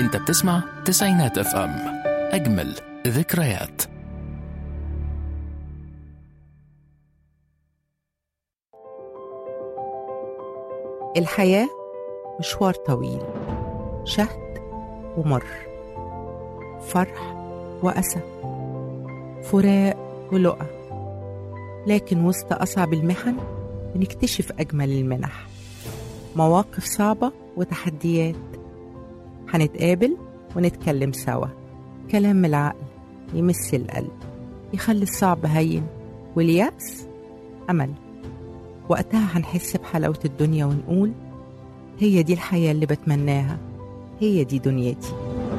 انت بتسمع تسعينات اف ام، اجمل ذكريات. الحياة مشوار طويل، شهد ومر، فرح وأسى، فراق ولقى. لكن وسط أصعب المحن بنكتشف أجمل المنح، مواقف صعبة وتحديات. هنتقابل ونتكلم سوا، كلام من العقل يمس القلب، يخلي الصعب هين واليأس أمل. وقتها هنحس بحلاوة الدنيا ونقول هي دي الحياة اللي بتمناها، هي دي دنيتي.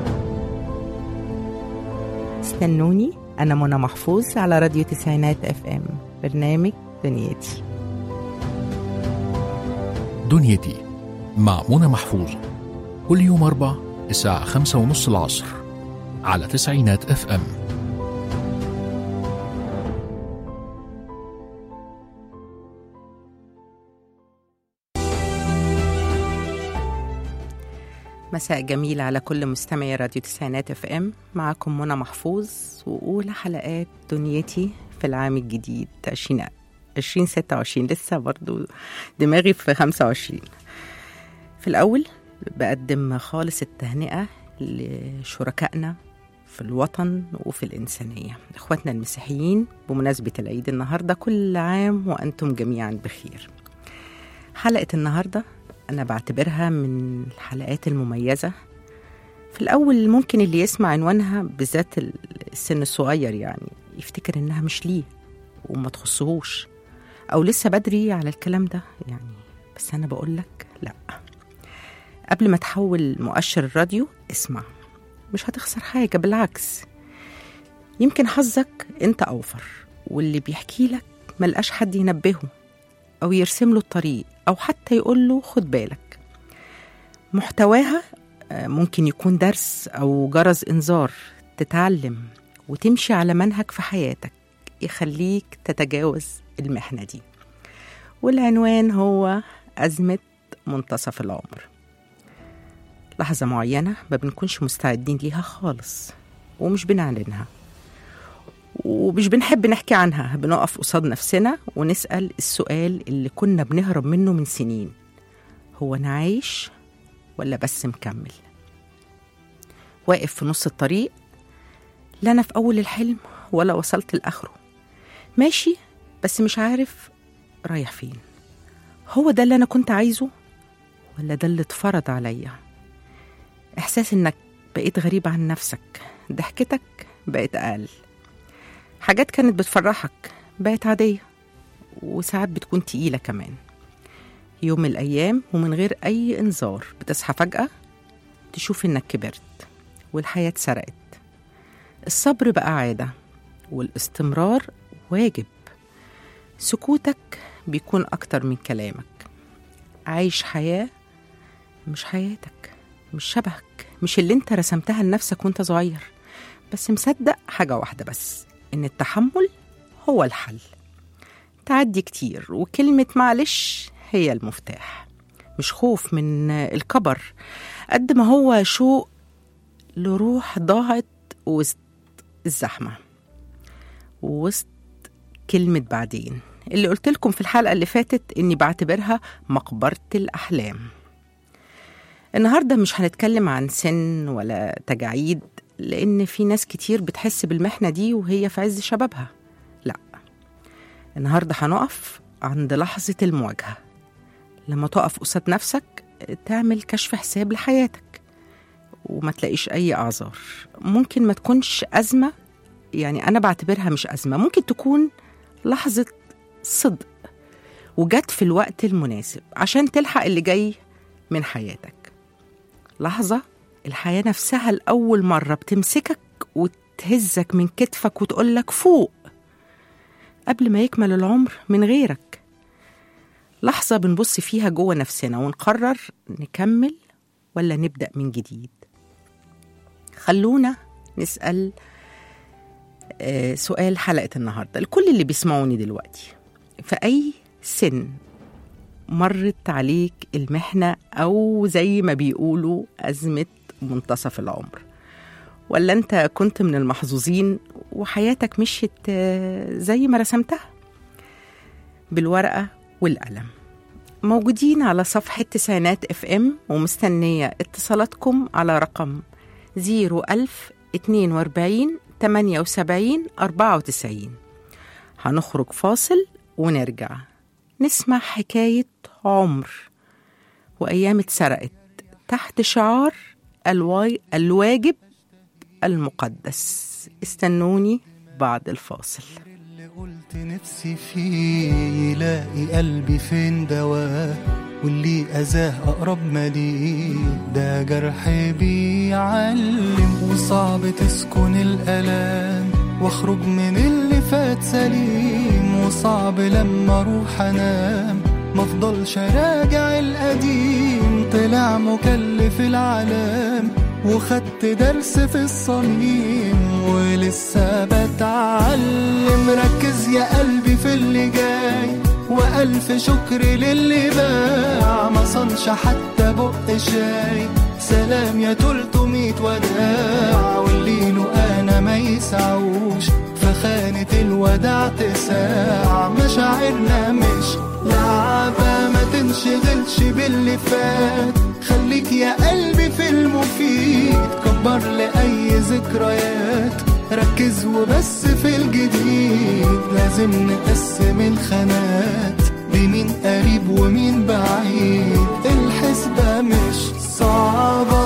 استنوني، أنا منى محفوظ على راديو تسعينات اف ام، برنامج دنيتي. دنيتي مع منى محفوظ، كل يوم 4 الساعة 5:30 العصر على تسعينات اف ام. مساء جميل على كل مستمعي راديو تسعينات اف ام. معكم منى محفوظ وأولى حلقات دنيتي في العام الجديد 2026. لسه برضو دماغي في 25. في الأول بقدم خالص التهنئة لشركائنا في الوطن وفي الإنسانية، إخواتنا المسيحيين، بمناسبة العيد النهاردة. كل عام وأنتم جميعا بخير. حلقة النهاردة أنا بعتبرها من الحلقات المميزة. في الأول ممكن اللي يسمع عنوانها بالذات السن الصغير يعني يفتكر إنها مش ليه وما تخصهوش، أو لسه بدري على الكلام ده يعني. بس أنا بقولك لأ، قبل ما تحول مؤشر الراديو اسمع، مش هتخسر حاجة، بالعكس يمكن حظك أنت أوفر، واللي بيحكي لك ملقاش حد ينبهه أو يرسم له الطريق أو حتى يقول له خد بالك. محتواها ممكن يكون درس أو جرس إنذار تتعلم وتمشي على منهج في حياتك يخليك تتجاوز المحنة دي. والعنوان هو أزمة منتصف العمر. لحظة معينة ما بنكونش مستعدين ليها خالص، ومش بنعلنها ومش بنحب نحكي عنها. بنقف قصاد نفسنا ونسأل السؤال اللي كنا بنهرب منه من سنين: هو أنا عايش ولا بس مكمل؟ واقف في نص الطريق، لا أنا في أول الحلم ولا وصلت لآخره، ماشي بس مش عارف رايح فين. هو ده اللي أنا كنت عايزه ولا ده اللي اتفرض عليا؟ إحساس إنك بقيت غريب عن نفسك، ضحكتك بقت أقل، حاجات كانت بتفرحك بقت عادية، وساعات بتكون تقيلة كمان. يوم من الأيام ومن غير أي إنذار بتصحى فجأة تشوف إنك كبرت والحياة اتسرقت. الصبر بقى عادة والاستمرار واجب. سكوتك بيكون أكتر من كلامك. عايش حياة مش حياتك، مش شبهك، مش اللي انت رسمتها لنفسك وانت صغير. بس مصدق حاجة واحدة بس، إن التحمل هو الحل. تعدي كتير وكلمة معلش هي المفتاح. مش خوف من الكبر قد ما هو شوق لروح ضاعت وسط الزحمة، ووسط كلمة بعدين اللي قلت لكم في الحلقة اللي فاتت إني بعتبرها مقبرة الأحلام. النهاردة مش هنتكلم عن سن ولا تجاعيد، لأن في ناس كتير بتحس بالمحنة دي وهي في عز شبابها. لا، النهاردة هنقف عند لحظة المواجهة، لما تقف قصاد نفسك تعمل كشف حساب لحياتك وما تلاقيش أي أعذار. ممكن ما تكونش أزمة، يعني أنا بعتبرها مش أزمة، ممكن تكون لحظة صدق وجت في الوقت المناسب عشان تلحق اللي جاي من حياتك. لحظة الحياة نفسها لأول مرة بتمسكك وتهزك من كتفك وتقولك فوق قبل ما يكمل العمر من غيرك. لحظة بنبص فيها جوه نفسنا ونقرر نكمل ولا نبدأ من جديد. خلونا نسأل سؤال حلقة النهاردة لكل اللي بيسمعوني دلوقتي: في أي سن مرت عليك المحنة، أو زي ما بيقولوا أزمة منتصف العمر، ولا أنت كنت من المحظوظين وحياتك مشيت زي ما رسمتها بالورقة والقلم؟ موجودين على صفحة تسعينات FM ومستنية اتصالاتكم على رقم 01042 78 94. هنخرج فاصل ونرجع نسمع حكاية عمر وأيام اتسرقت تحت شعار الواجب المقدس. استنوني بعد الفاصل. اللي قلت نفسي فيه يلاقي قلبي فين دواه، واللي أذاه أقرب مليه، ده جرح بيعلم وصعب تسكن الألام، واخرج من اللي فات سليم، وصعب لما اروح انام مفضلش راجع القديم، طلع مكلف العالم وخدت درس في الصميم، ولسه بتعلم. ركز يا قلبي في اللي جاي، وألف شكر للي باع، ما صنش حتى بق شاي، سلام يا 300 وداع، واللي له أنا ما يسعوش، فخانة الوداع تساع، مشاعرنا مش لعبة، ما تنشغلش باللي فات، خليك يا قلبي في المفيد، كبر لأي ذكريات، ركز وبس في الجديد، لازم نقسم الخانات بمين قريب ومين بعيد، الحسبة مش صعبة.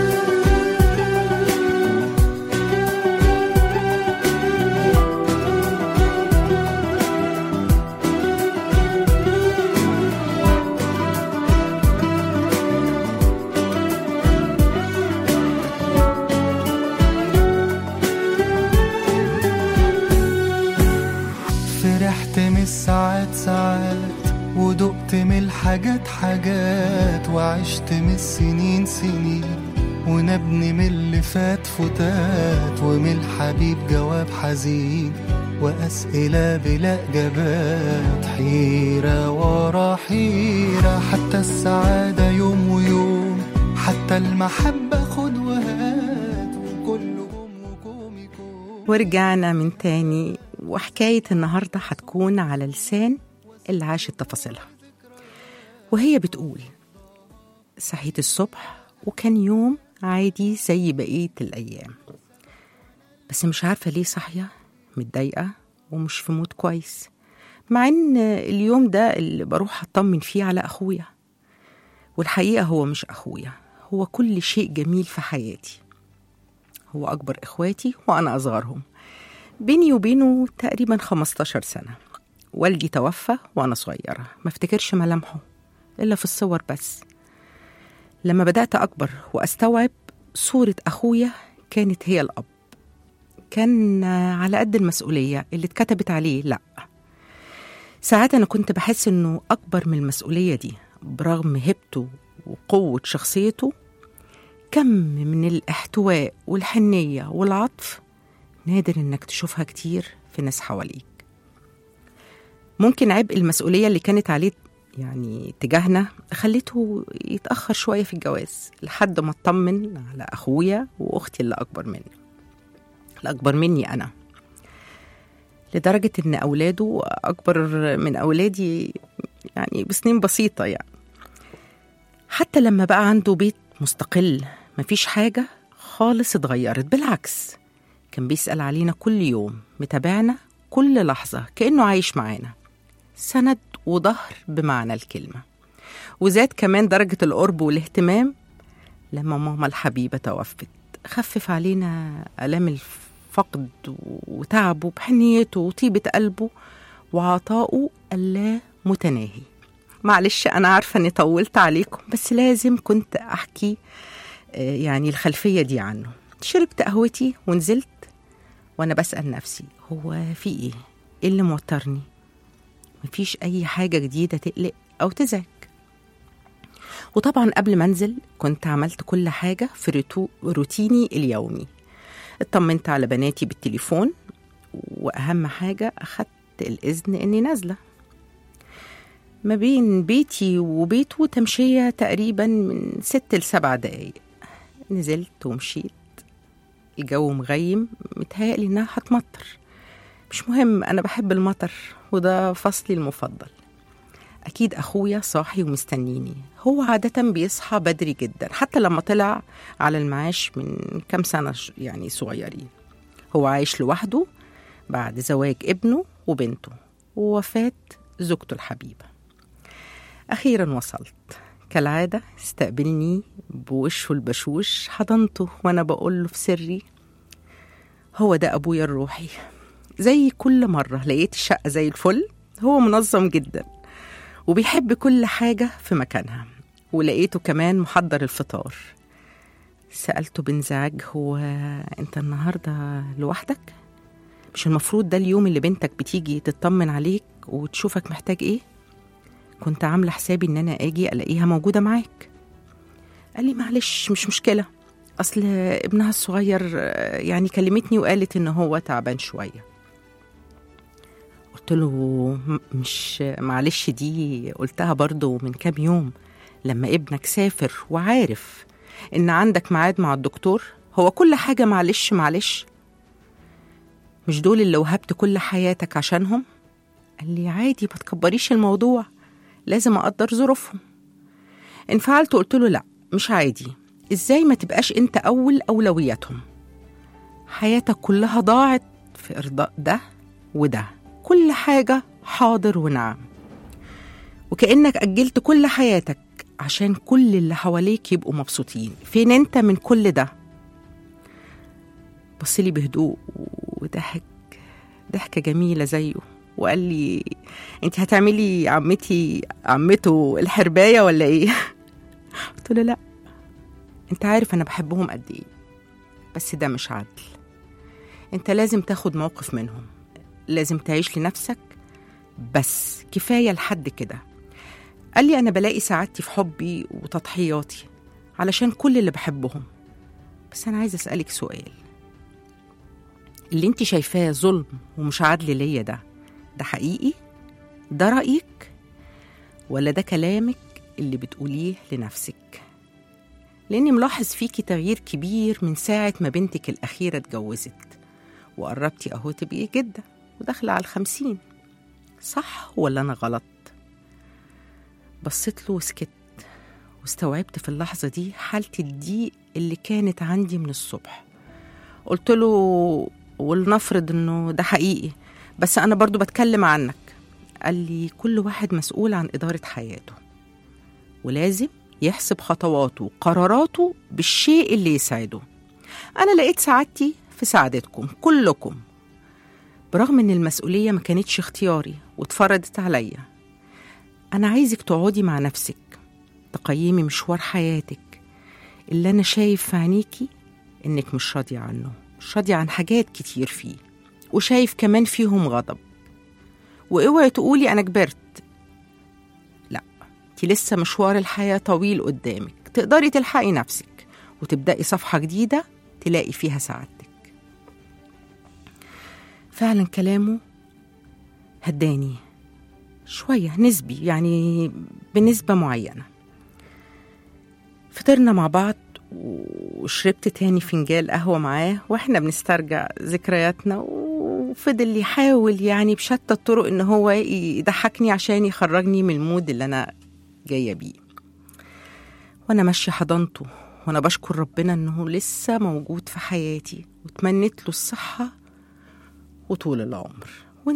فرحت من الساعات ساعات، ودقت من الحاجات حاجات، وعشت من السنين سنين، ونبني من اللي فات فتات، ومن الحبيب جواب حزين، وأسئلة بلا إجابات، حيرة ورا حيرة، حتى السعادة يوم ويوم، حتى المحبة خد وهات، وكل جوم يكون. ورجعنا من تاني، وحكاية النهاردة هتكون على لسان اللي عاشت تفاصيلها، وهي بتقول: صحيت الصبح وكان يوم عادي زي بقية الأيام، بس مش عارفة ليه صاحية متضايقة ومش في مود كويس، مع إن اليوم ده اللي بروح أطمن فيه على أخويا، والحقيقة هو مش أخويا، هو كل شيء جميل في حياتي، هو أكبر إخواتي وأنا أصغرهم، بيني وبينه تقريبا 15 سنة. والدي توفى وأنا صغيرة، ما افتكرش ملامحه إلا في الصور بس. لما بدأت أكبر وأستوعب صورة أخويا كانت هي الأب، كان على قد المسؤولية اللي اتكتبت عليه. لأ، ساعات أنا كنت بحس إنه أكبر من المسؤولية دي، برغم هيبته وقوة شخصيته، كم من الاحتواء والحنية والعطف نادر إنك تشوفها كتير في ناس حواليك. ممكن عبء المسؤولية اللي كانت عليه يعني تجاهنا خليته يتأخر شوية في الجواز، لحد ما اطمن على أخويا وأختي اللي أكبر مني أنا، لدرجة إن أولاده أكبر من أولادي يعني بسنين بسيطة يعني. حتى لما بقى عنده بيت مستقل مفيش حاجة خالص اتغيرت، بالعكس كان بيسأل علينا كل يوم، متابعنا كل لحظة، كأنه عايش معانا، سند وظهر بمعنى الكلمة. وزاد كمان درجة القرب والاهتمام لما ماما الحبيبة توفت، خفف علينا آلام الفقد وتعبه بحنيته وطيبة قلبه وعطائه اللا متناهي. معلش أنا عارفة أني طولت عليكم، بس لازم كنت أحكي يعني الخلفية دي عنه. شربت قهوتي ونزلت وأنا بسأل نفسي، هو في إيه اللي موترني؟ مفيش أي حاجة جديدة تقلق أو تزعج. وطبعا قبل ما أنزل كنت عملت كل حاجة في روتيني اليومي، اطمنت على بناتي بالتليفون، وأهم حاجة أخدت الإذن إني نازلة. ما بين بيتي وبيته تمشية تقريبا من 6 ل7 دقايق، نزلت ومشيت، الجو مغيم، متهيألي إنها هتمطر. مش مهم، أنا بحب المطر وده فصلي المفضل. أكيد أخويا صاحي ومستنيني، هو عادة بيصحى بدري جدا حتى لما طلع على المعاش من كام سنة يعني صغيرين. هو عايش لوحده بعد زواج ابنه وبنته ووفاة زوجته الحبيبة. أخيرا وصلت، كالعادة استقبلني بوشه البشوش، حضنته وأنا بقوله في سري هو ده أبويا الروحي. زي كل مرة لقيت الشقة زي الفل، هو منظم جدا وبيحب كل حاجة في مكانها، ولقيته كمان محضر الفطار. سألته بانزعاج، هو أنت النهاردة لوحدك؟ مش المفروض ده اليوم اللي بنتك بتيجي تطمن عليك وتشوفك محتاج إيه؟ كنت عاملة حسابي إن أنا أجي ألاقيها موجودة معاك. قال لي معلش مش مشكلة، أصل ابنها الصغير يعني كلمتني وقالت إن هو تعبان شوية. قلت له مش معلش، دي قلتها برضو من كام يوم لما ابنك سافر وعارف إن عندك ميعاد مع الدكتور. هو كل حاجة معلش معلش؟ مش دول اللي وهبت كل حياتك عشانهم؟ قال لي عادي، ما تكبريش الموضوع، لازم أقدر ظروفهم. انفعلت وقلت له لا مش عادي، إزاي ما تبقاش أنت أول أولوياتهم؟ حياتك كلها ضاعت في إرضاء ده وده، كل حاجة حاضر ونعم، وكأنك أجلت كل حياتك عشان كل اللي حواليك يبقوا مبسوطين. فين أنت من كل ده؟ بصلي بهدوء وضحك ضحكة جميلة زيه وقال لي أنت هتعملي عمته الحرباية ولا إيه؟ قلت له لا، أنت عارف أنا بحبهم قد إيه، بس ده مش عدل. أنت لازم تاخد موقف منهم، لازم تعيش لنفسك، بس كفاية لحد كده. قال لي أنا بلاقي سعادتي في حبي وتضحياتي علشان كل اللي بحبهم، بس أنا عايزة أسألك سؤال، اللي انت شايفاه ظلم ومش عدل ليا ده حقيقي؟ ده رأيك ولا ده كلامك اللي بتقوليه لنفسك؟ لأني ملاحظ فيكي تغيير كبير من ساعة ما بنتك الأخيرة اتجوزت وقربتي أهو تبقي جدة وداخلة على 50، صح ولا أنا غلط؟ بصيت له وسكت، واستوعبت في اللحظة دي حالة الضيق اللي كانت عندي من الصبح. قلت له ولنفرض إنه ده حقيقي، بس أنا برضو بتكلم عنك. قال لي كل واحد مسؤول عن إدارة حياته، ولازم يحسب خطواته وقراراته بالشيء اللي يساعده. أنا لقيت سعادتي في سعادتكم كلكم، برغم إن المسؤولية ما كانتش اختياري واتفرضت عليا. أنا عايزك تقعدي مع نفسك، تقيمي مشوار حياتك اللي أنا شايف في عينيكي إنك مش راضية عنه، مش راضية عن حاجات كتير فيه، وشايف كمان فيهم غضب. واوعي تقولي أنا كبرت، لا، انتي لسه مشوار الحياة طويل قدامك، تقدري تلحقي نفسك وتبدأي صفحة جديدة تلاقي فيها سعادتك. فعلا كلامه هداني شوية، نسبي يعني بنسبة معينة. فطرنا مع بعض وشربت تاني فنجان قهوة معاه واحنا بنسترجع ذكرياتنا، وفضل يحاول يعني بشتى الطرق ان هو يضحكني عشان يخرجني من المود اللي انا جاية بيه. وانا ماشية حضنته وانا بشكر ربنا انه لسه موجود في حياتي، وتمنيت له الصحة وطول العمر.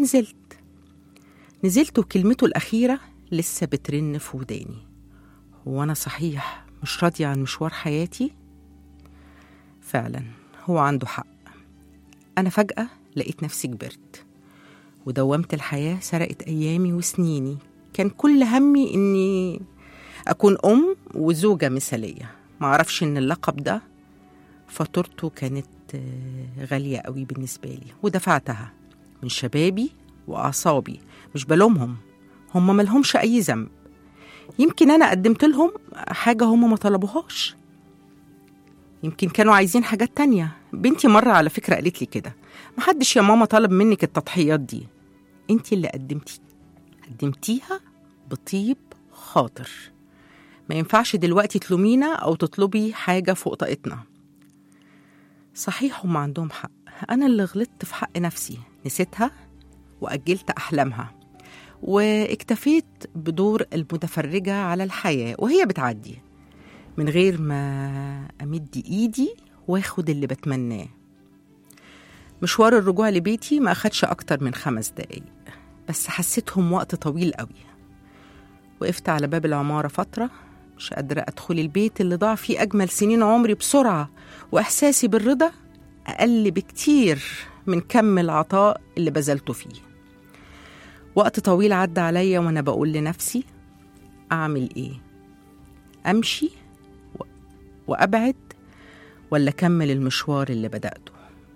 ونزلت وكلمته الأخيرة لسه بترن في وداني، هو أنا صحيح مش راضية عن مشوار حياتي؟ فعلا هو عنده حق. أنا فجأة لقيت نفسي كبرت، ودوامة الحياة سرقت أيامي وسنيني. كان كل همي إني أكون أم وزوجة مثالية. معرفش إن اللقب ده فاتورته كانت غالية قوي بالنسبة لي، ودفعتها من شبابي وأعصابي. مش بلومهم، هم ملهمش أي ذنب. يمكن أنا قدمت لهم حاجة هم ما طلبوهاش، يمكن كانوا عايزين حاجات تانية. بنتي مرة على فكرة قالت لي كده، محدش يا ماما طلب منك التضحيات دي، انتي اللي قدمتيها بطيب خاطر، ما ينفعش دلوقتي تلومينا أو تطلبي حاجة فوق طاقتنا. صحيح هم عندهم حق، أنا اللي غلطت في حق نفسي، نسيتها وأجلت أحلامها واكتفيت بدور المتفرجة على الحياة وهي بتعدي من غير ما أمد إيدي واخد اللي بتمناه. مشوار الرجوع لبيتي ما أخدش أكتر من 5 دقايق، بس حسيتهم وقت طويل قوي. وقفت على باب العمارة فترة مش قادرة أدخل البيت اللي ضاع فيه أجمل سنين عمري بسرعة، وإحساسي بالرضا أقل بكتير من كم العطاء اللي بذلته فيه. وقت طويل عدى عليا وأنا بقول لنفسي أعمل إيه؟ أمشي وأبعد ولا أكمل المشوار اللي بدأته؟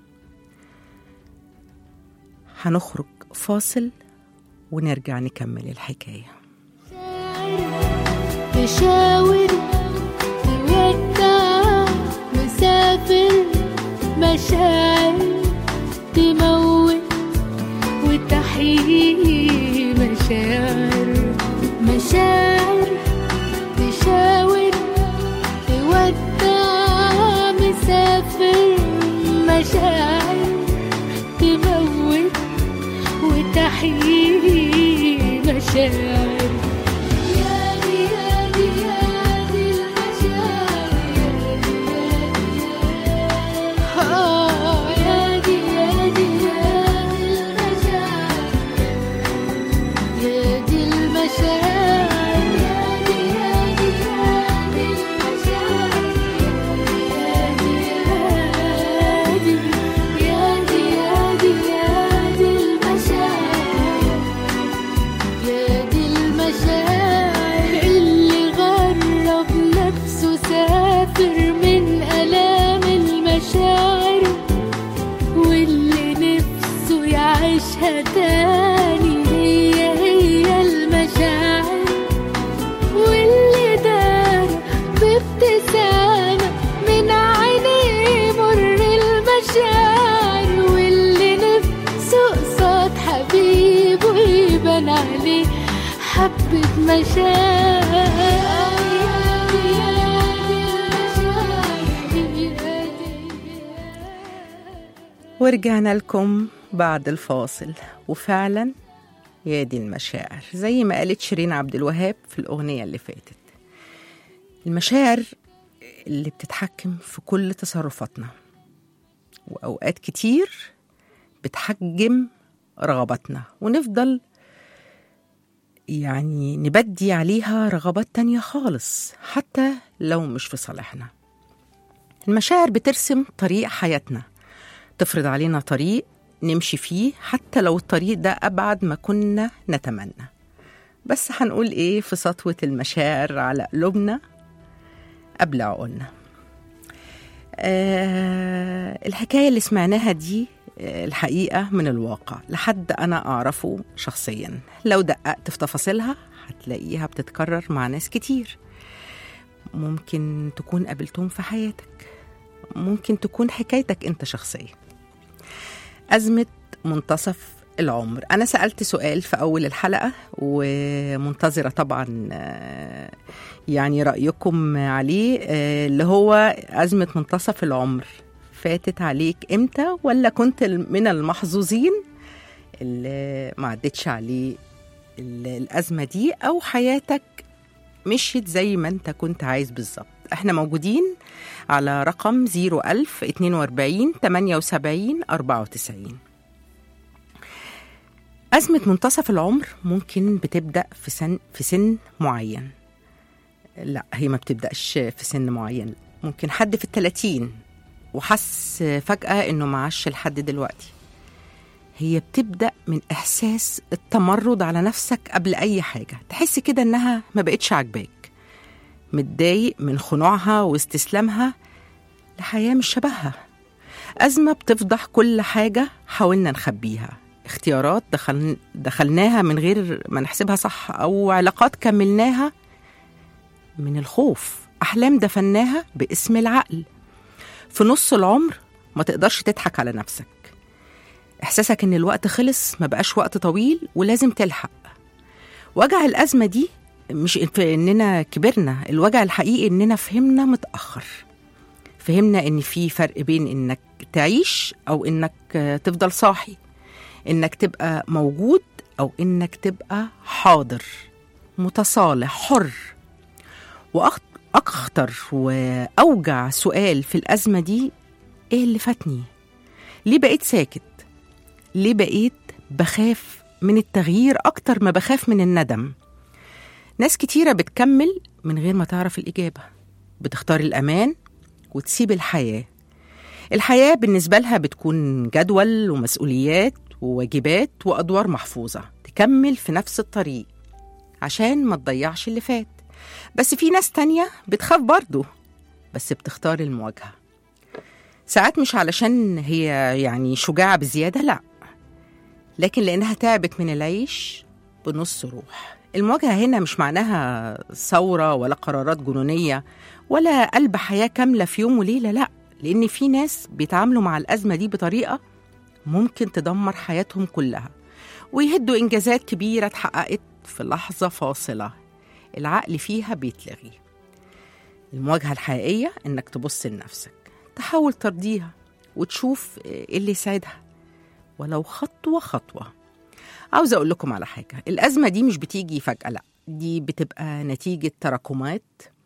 هنخرج فاصل ونرجع نكمل الحكاية. تشاور تودع مسافر مشاعر تموت وتحيي مشاعر تشاور تودع مسافر مشاعر تموت وتحيي مشاعر. تاني هي المشاعر، واللي دار بابتسامة من عينيه مر المشاعر، واللي نفسه قصاد حبيبه يبان عليه حبة مشاعر. ورجعنا لكم بعد الفاصل، وفعلا يا دي المشاعر زي ما قالت شيرين عبد الوهاب في الأغنية اللي فاتت. المشاعر اللي بتتحكم في كل تصرفاتنا، وأوقات كتير بتحجم رغباتنا ونفضل يعني نبدي عليها رغبات تانية خالص حتى لو مش في صالحنا. المشاعر بترسم طريق حياتنا، تفرض علينا طريق نمشي فيه حتى لو الطريق ده أبعد ما كنا نتمنى. بس هنقول إيه في سطوة المشاعر على قلوبنا قبل عقولنا؟ الحكاية اللي سمعناها دي الحقيقة من الواقع لحد أنا أعرفه شخصيا. لو دققت في تفاصيلها هتلاقيها بتتكرر مع ناس كتير. ممكن تكون قابلتهم في حياتك، ممكن تكون حكايتك أنت شخصيا. أزمة منتصف العمر. أنا سألت سؤال في أول الحلقة ومنتظرة طبعا يعني رأيكم عليه، اللي هو أزمة منتصف العمر فاتت عليك إمتى، ولا كنت من المحظوظين اللي ما عدتش عليه الأزمة دي، أو حياتك مشيت زي ما أنت كنت عايز بالظبط؟ احنا موجودين على رقم 01000 42 78 94. أزمة منتصف العمر ممكن بتبدأ في سن معين. لا، هي ما بتبدأش في سن معين. ممكن حد في 30 وحس فجأة إنه معاش لحد دلوقتي. هي بتبدأ من إحساس التمرد على نفسك قبل أي حاجة، تحس كده إنها ما بقتش عاجباك، متضايق من خنوعها واستسلامها لحياة مش شبهها. أزمة بتفضح كل حاجة حاولنا نخبيها، اختيارات دخلناها من غير ما نحسبها صح، أو علاقات كملناها من الخوف، أحلام دفناها باسم العقل. في نص العمر ما تقدرش تضحك على نفسك، إحساسك إن الوقت خلص، ما بقاش وقت طويل ولازم تلحق. وجع الأزمة دي مش في إننا كبرنا، الوجع الحقيقي إننا فهمنا متأخر. فهمنا إن في فرق بين إنك تعيش أو إنك تفضل صاحي، إنك تبقى موجود أو إنك تبقى حاضر متصالح حر. وأخطر وأوجع سؤال في الأزمة دي، إيه اللي فاتني؟ ليه بقيت ساكت؟ ليه بقيت بخاف من التغيير أكتر ما بخاف من الندم؟ ناس كتيرة بتكمل من غير ما تعرف الإجابة، بتختار الأمان وتسيب الحياة. الحياة بالنسبة لها بتكون جدول ومسؤوليات وواجبات وأدوار محفوظة، تكمل في نفس الطريق عشان ما تضيعش اللي فات. بس في ناس تانية بتخاف برضو، بس بتختار المواجهة. ساعات مش علشان هي يعني شجاعة بزيادة، لأ، لكن لأنها تعبت من العيش بنص روح. المواجهة هنا مش معناها ثورة ولا قرارات جنونية ولا قلب حياة كاملة في يوم وليلة، لأ، لأن في ناس بيتعاملوا مع الأزمة دي بطريقة ممكن تدمر حياتهم كلها، ويهدوا إنجازات كبيرة اتحققت في لحظة فاصلة العقل فيها بيتلغي. المواجهة الحقيقية إنك تبص لنفسك، تحاول ترضيها وتشوف إيه اللي يساعدها ولو خطوة خطوة. عاوزة أقول لكم على حاجة، الأزمة دي مش بتيجي فجأة، لأ، دي بتبقى نتيجة تراكمات،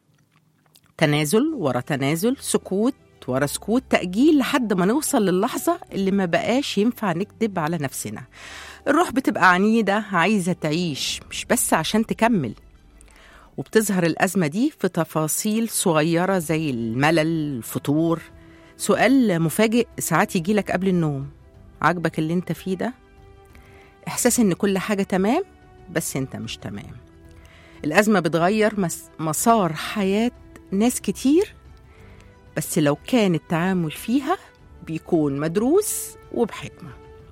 تنازل ورا تنازل، سكوت ورا سكوت، تأجيل لحد ما نوصل للحظة اللي ما بقاش ينفع نكذب على نفسنا. الروح بتبقى عنيدة، عايزة تعيش مش بس عشان تكمل. وبتظهر الأزمة دي في تفاصيل صغيرة زي الملل، الفتور، سؤال مفاجئ ساعات يجيلك قبل النوم، عاجبك اللي انت فيه ده؟ إحساس إن كل حاجة تمام بس انت مش تمام. الأزمة بتغير مسار حياة ناس كتير، بس لو كان التعامل فيها بيكون مدروس وبحكمة.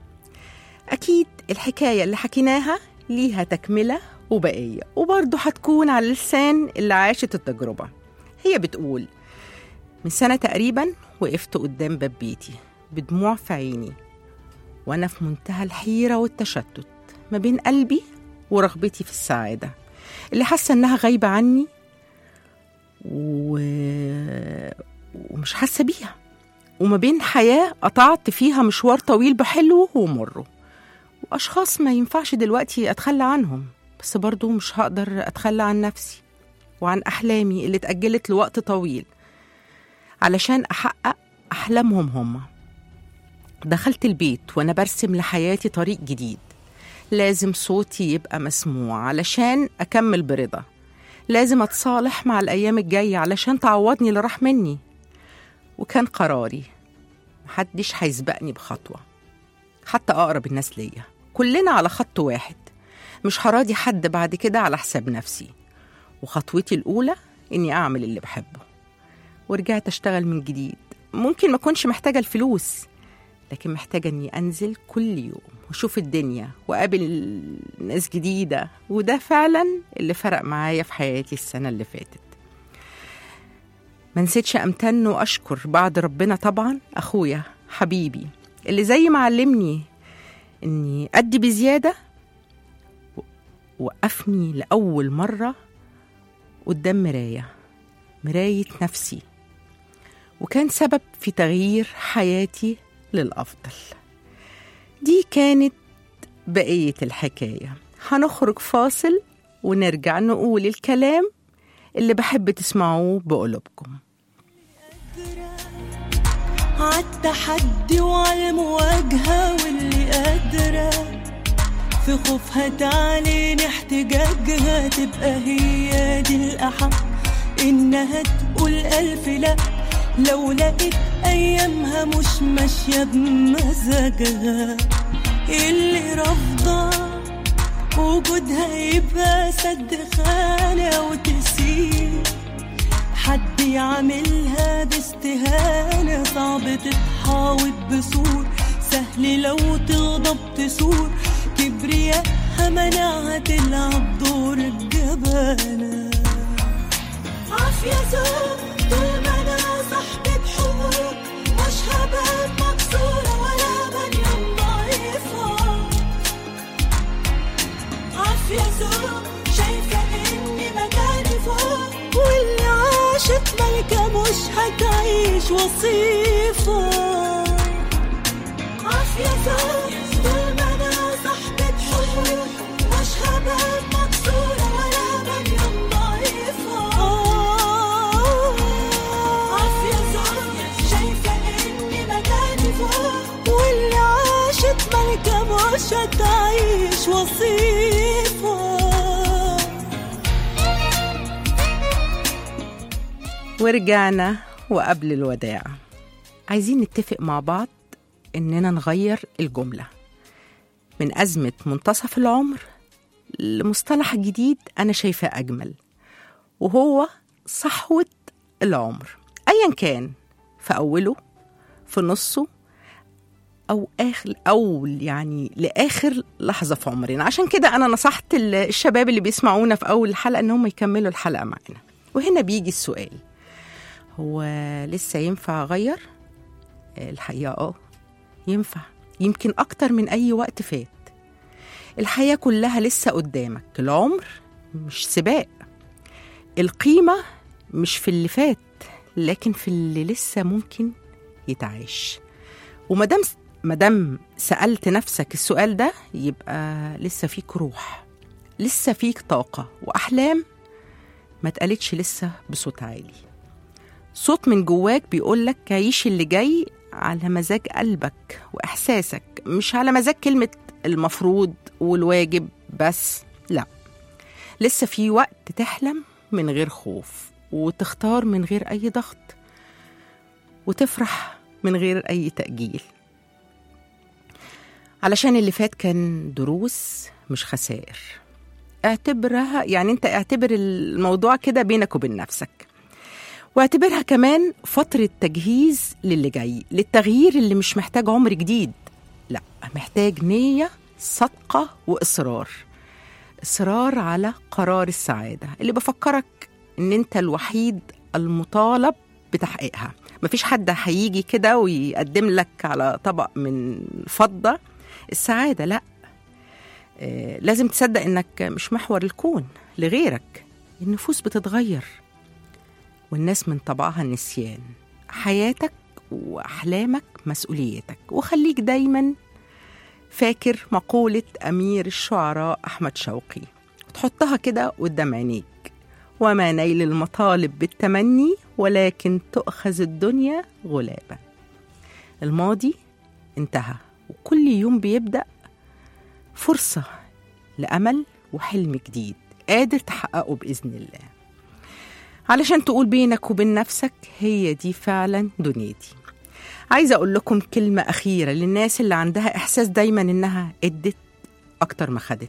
أكيد الحكاية اللي حكيناها ليها تكملة وبقية، وبرضه هتكون على لسان اللي عاشت التجربة. هي بتقول: من سنة تقريبا وقفت قدام باب بيتي بدموع في عيني، وأنا في منتهى الحيرة والتشتت ما بين قلبي ورغبتي في السعادة اللي حاسة إنها غايبة عني ومش حاسة بيها، وما بين حياة قطعت فيها مشوار طويل بحلوه ومره، وأشخاص ما ينفعش دلوقتي أتخلى عنهم، بس برضو مش هقدر أتخلى عن نفسي وعن أحلامي اللي اتأجلت لوقت طويل علشان أحقق أحلامهم هم. دخلت البيت وأنا برسم لحياتي طريق جديد، لازم صوتي يبقى مسموع علشان أكمل برضا، لازم أتصالح مع الأيام الجاية علشان تعوضني اللي راح مني. وكان قراري محدش هيسبقني بخطوة، حتى أقرب الناس ليا، كلنا على خط واحد، مش هراضي حد بعد كده على حساب نفسي. وخطوتي الأولى إني أعمل اللي بحبه، ورجعت أشتغل من جديد. ممكن ما كنش محتاجة الفلوس، لكن محتاجة إني أنزل كل يوم وأشوف الدنيا وأقابل ناس جديدة، وده فعلا اللي فرق معايا في حياتي السنة اللي فاتت. ما نسيتش أمتن وأشكر بعد ربنا طبعا أخويا حبيبي اللي زي ما علمني إني أدي بزيادة، وقفني لأول مرة قدام مراية نفسي، وكان سبب في تغيير حياتي للأفضل. دي كانت بقية الحكاية. هنخرج فاصل ونرجع نقول الكلام اللي بحب تسمعوه بقلوبكم. عالتحدي وعالمواجهة، واللي قادرة في خوفها تعلن احتجاجها، تبقى هي دي الأحق إنها تقول ألف لأ، لو لقيت أيامها مش ماشية بمزاجها. اللي رافضة وجودها يبقى سد خانة، وتسيب حد يعملها باستهانة. صعب تتحاوط بسور، سهل لو تغضب تسور، كبرياءها منعها تلعب دور الجبانة. عافية زوج طول ما أنا صاحبة حقوق، مش هبقى مكسورة ولا بنيان ضعيفة. عافية زوج شايفة إني هتعيش وصيفة. عافية زوج طول ما أنا صاحبة حقوق، مش هبقى مكسورة ولا بنيان ضعيفة. عافية زوج شايفة إني مكاني فوق، واللي عاشت ملكة مش هتعيش وصيفة. ورجعنا وقبل الوداع عايزين نتفق مع بعض إننا نغير الجملة من أزمة منتصف العمر لمصطلح جديد أنا شايفاه أجمل، وهو صحوة العمر، أيا كان في أوله في نصه أو آخر أو يعني لآخر لحظة في عمرنا. عشان كده أنا نصحت الشباب اللي بيسمعونا في أول الحلقة إنهم يكملوا الحلقة معنا. وهنا بيجي السؤال، هو لسه ينفع أغير؟ الحقيقة ينفع، يمكن أكتر من أي وقت فات. الحياة كلها لسه قدامك، العمر مش سباق، القيمة مش في اللي فات لكن في اللي لسه ممكن يتعاش. ومدام سألت نفسك السؤال ده يبقى لسه فيك روح، لسه فيك طاقة وأحلام ما اتقالتش لسه بصوت عالي. صوت من جواك بيقولك عيش اللي جاي على مزاج قلبك وإحساسك، مش على مزاج كلمة المفروض والواجب بس. لا، لسه في وقت تحلم من غير خوف، وتختار من غير أي ضغط، وتفرح من غير أي تأجيل. علشان اللي فات كان دروس مش خسائر. اعتبرها يعني انت اعتبر الموضوع كده بينك وبين نفسك، واعتبرها كمان فترة تجهيز للي جاي، للتغيير اللي مش محتاج عمر جديد، لا، محتاج نية صادقة وإصرار على قرار السعادة اللي بفكرك ان انت الوحيد المطالب بتحقيقها. مفيش حد هيجي كده ويقدم لك على طبق من فضة السعادة، لا. لازم تصدق انك مش محور الكون لغيرك. النفوس بتتغير والناس من طبعها النسيان. حياتك وأحلامك مسؤوليتك، وخليك دايما فاكر مقولة أمير الشعراء أحمد شوقي وتحطها كده قدام عينيك: وما نيل المطالب بالتمني ولكن تؤخذ الدنيا غلابا. الماضي انتهى، وكل يوم بيبدأ فرصة لأمل وحلم جديد قادر تحققه بإذن الله. علشان تقول بينك وبين نفسك هي دي فعلا دنيتي. عايزة أقول لكم كلمة أخيرة للناس اللي عندها إحساس دايما إنها ادت أكتر ما خدت.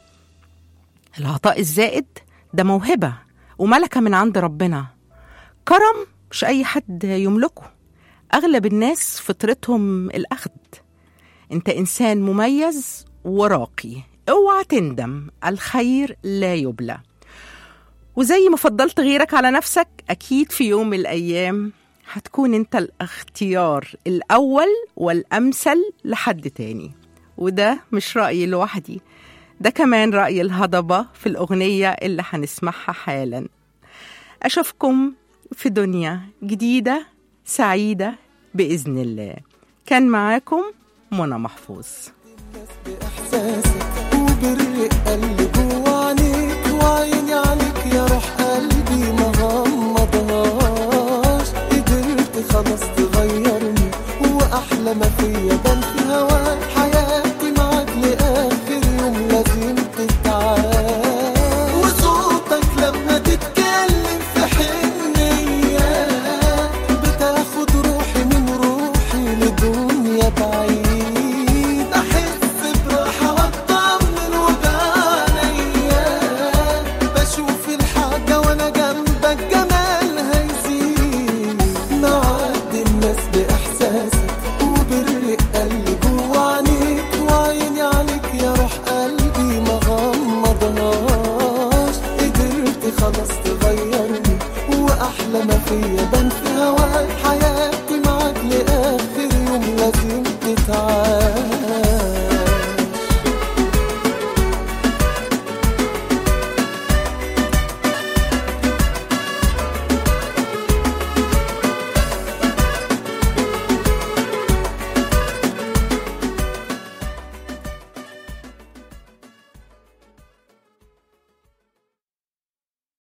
العطاء الزائد ده موهبة وملكة من عند ربنا، كرم مش أي حد يملكه. أغلب الناس فطرتهم الأخذ. أنت إنسان مميز وراقي، اوعى تندم، الخير لا يبلى. وزي ما فضلت غيرك على نفسك، أكيد في يوم من الأيام هتكون أنت الاختيار الأول والأمثل لحد تاني. وده مش رأيي لوحدي، ده كمان رأي الهضبة في الأغنية اللي هنسمعها حالا. أشوفكم في دنيا جديدة سعيدة بإذن الله. كان معاكم منى محفوظ. بإحساسك وبرق قلبي جوا عينيك، وعيني عليك يا روح قلبي ما غمضهاش. قدرت خلاص تغيرني، وأحلى ما فيا بان في هواك. حياتي معاك لآخر يوم لازم تتعاش. وصوتك لما تتكلم في حنية بتاخد روحي من روحي لدنيا بعيد. خلاص تغيرني، وأحلى ما فيا بان في هواك. حياتي معاك لآخر يوم لازم تتعاش.